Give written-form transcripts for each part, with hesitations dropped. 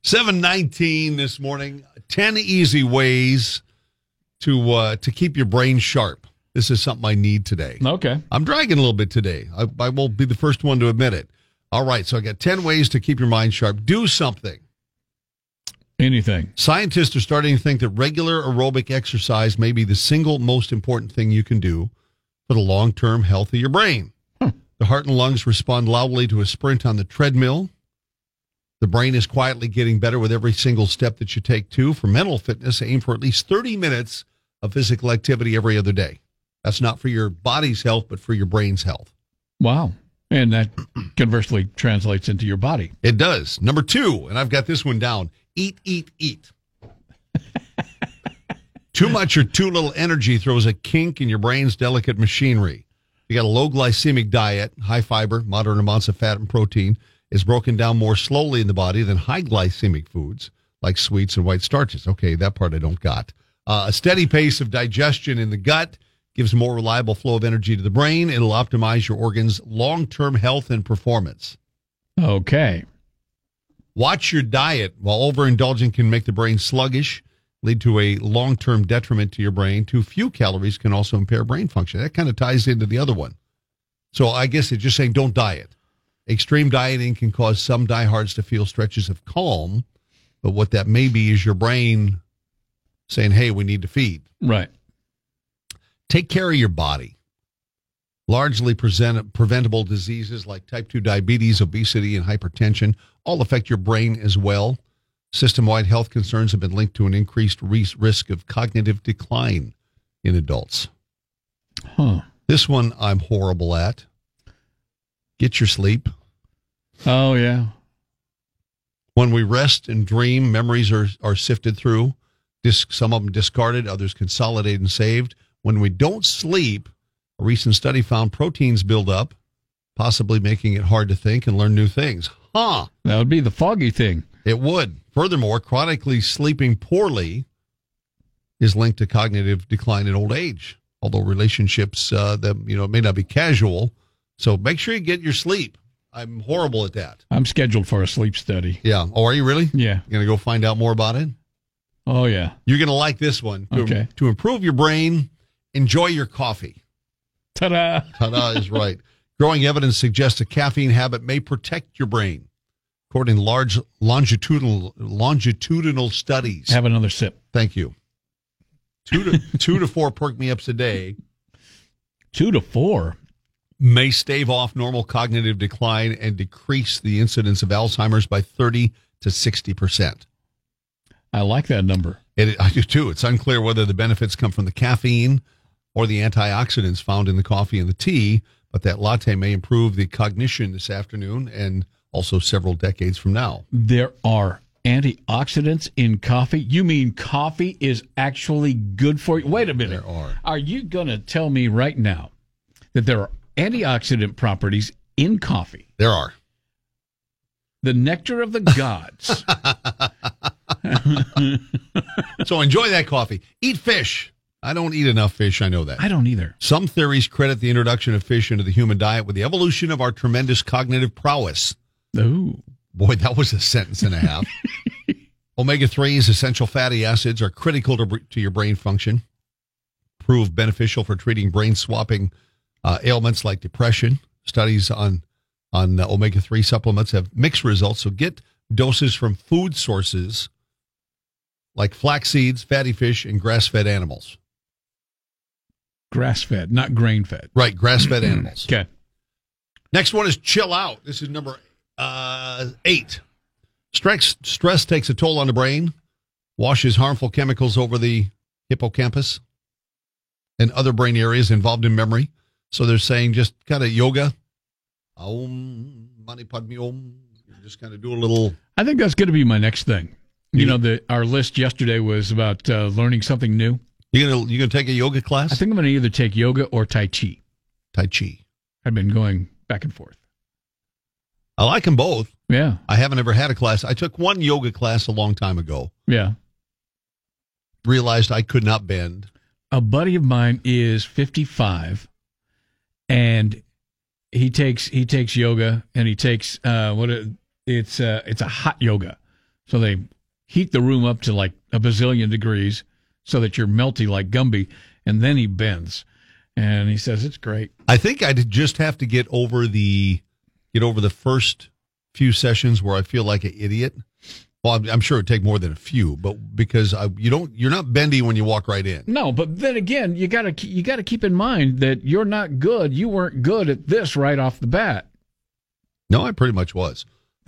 7:19 this morning. 10 easy ways to keep your brain sharp. This is something I need today. Okay. I'm dragging a little bit today. I won't be the first one to admit it. All right, so I got 10 ways to keep your mind sharp. Do something. Anything. Scientists are starting to think that regular aerobic exercise may be the single most important thing you can do for the long-term health of your brain. The heart and lungs respond loudly to a sprint on the treadmill. The brain is quietly getting better with every single step that you take, too. For mental fitness, aim for at least 30 minutes of physical activity every other day. That's not for your body's health, but for your brain's health. Wow. And that conversely translates into your body. It does. Number 2, and I've got this one down, eat, eat, eat. Too much or too little energy throws a kink in your brain's delicate machinery. You got a low glycemic diet, high fiber, moderate amounts of fat and protein, is broken down more slowly in the body than high glycemic foods like sweets and white starches. Okay, that part I don't got. A steady pace of digestion in the gut gives a more reliable flow of energy to the brain. It'll optimize your organs' long-term health and performance. Okay. Watch your diet. While overindulging can make the brain sluggish, lead to a long-term detriment to your brain. Too few calories can also impair brain function. That kind of ties into the other one. So I guess it's just saying don't diet. Extreme dieting can cause some diehards to feel stretches of calm, but what that may be is your brain saying, hey, we need to feed. Right. Take care of your body. Largely preventable diseases like type 2 diabetes, obesity, and hypertension all affect your brain as well. System-wide health concerns have been linked to an increased risk of cognitive decline in adults. This one I'm horrible at. Get your sleep. Oh, yeah. When we rest and dream, memories are sifted through. Some of them discarded, others consolidated and saved. When we don't sleep, a recent study found proteins build up, possibly making it hard to think and learn new things. That would be the foggy thing. It would. Furthermore, chronically sleeping poorly is linked to cognitive decline in old age, although relationships that may not be casual. So make sure you get your sleep. I'm horrible at that. I'm scheduled for a sleep study. Yeah. Oh, are you really? Yeah. You're going to go find out more about it? Oh, yeah. You're going to like this one. Okay. To improve your brain, enjoy your coffee. Ta-da. Ta-da is right. Growing evidence suggests a caffeine habit may protect your brain. According to large longitudinal studies. Have another sip. Thank you. 2 to 4 perk-me-ups a day. 2 to 4? May stave off normal cognitive decline and decrease the incidence of Alzheimer's by 30 to 60%. I like that number. I do too. It's unclear whether the benefits come from the caffeine or the antioxidants found in the coffee and the tea, but that latte may improve the cognition this afternoon and also several decades from now. There are antioxidants in coffee? You mean coffee is actually good for you? Wait a minute. There are. Are you going to tell me right now that there are antioxidant properties in coffee? There are. The nectar of the gods. So enjoy that coffee. Eat fish. I don't eat enough fish. I know that. I don't either. Some theories credit the introduction of fish into the human diet with the evolution of our tremendous cognitive prowess. Ooh. Boy, that was a sentence and a half. Omega-3s, essential fatty acids, are critical to your brain function. Proved beneficial for treating brain-swapping ailments like depression. Studies on omega-3 supplements have mixed results, so get doses from food sources like flax seeds, fatty fish, and grass-fed animals. Grass-fed, not grain-fed. Right, grass-fed animals. Okay. Next one is chill out. This is number 8. Stress takes a toll on the brain, washes harmful chemicals over the hippocampus and other brain areas involved in memory. So they're saying just kind of yoga. Om Mani Padme Om. Just kind of do a little. I think that's going to be my next thing. You know, our list yesterday was about learning something new. You gonna take a yoga class? I think I'm going to either take yoga or Tai Chi. Tai Chi. I've been going back and forth. I like them both. Yeah. I haven't ever had a class. I took one yoga class a long time ago. Yeah. Realized I could not bend. A buddy of mine is 55, and he takes yoga, and he takes it's a hot yoga. So they heat the room up to like a bazillion degrees so that you're melty like Gumby, and then he bends. And he says it's great. I think I'd just have to get over the first few sessions where I feel like an idiot. Well, I'm sure it'd take more than a few, but because you're not bendy when you walk right in. No, but then again, you gotta keep in mind that you're not good. You weren't good at this right off the bat. No, I pretty much was.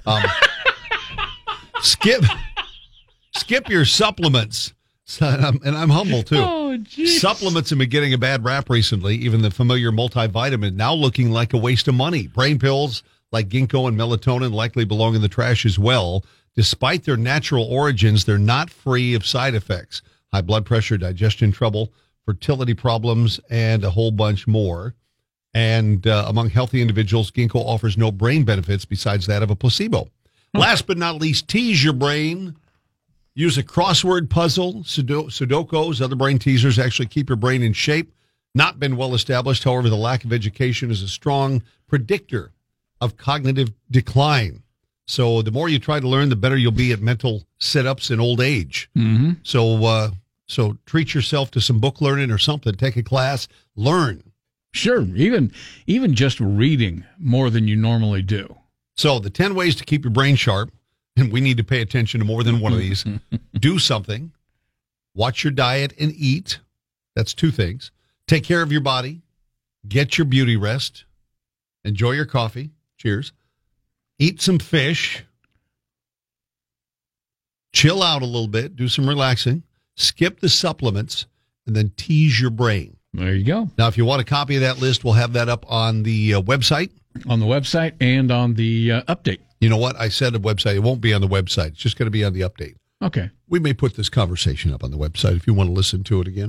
Skip your supplements. And I'm humble, too. Oh, geez. Supplements have been getting a bad rap recently. Even the familiar multivitamin now looking like a waste of money. Brain pills like ginkgo and melatonin likely belong in the trash as well. Despite their natural origins, they're not free of side effects. High blood pressure, digestion trouble, fertility problems, and a whole bunch more. And among healthy individuals, ginkgo offers no brain benefits besides that of a placebo. Last but not least, tease your brain. Use a crossword puzzle, Sudokus, other brain teasers actually keep your brain in shape. Not been well established. However, the lack of education is a strong predictor of cognitive decline. So the more you try to learn, the better you'll be at mental sit-ups in old age. Mm-hmm. So treat yourself to some book learning or something. Take a class, learn. Sure, even just reading more than you normally do. So the 10 ways to keep your brain sharp. And we need to pay attention to more than one of these. Do something. Watch your diet and eat. That's 2 things. Take care of your body. Get your beauty rest. Enjoy your coffee. Cheers. Eat some fish. Chill out a little bit. Do some relaxing. Skip the supplements. And then tease your brain. There you go. Now, if you want a copy of that list, we'll have that up on the website. On the website and on the update. You know what? I said a website. It won't be on the website. It's just going to be on the update. Okay. We may put this conversation up on the website if you want to listen to it again.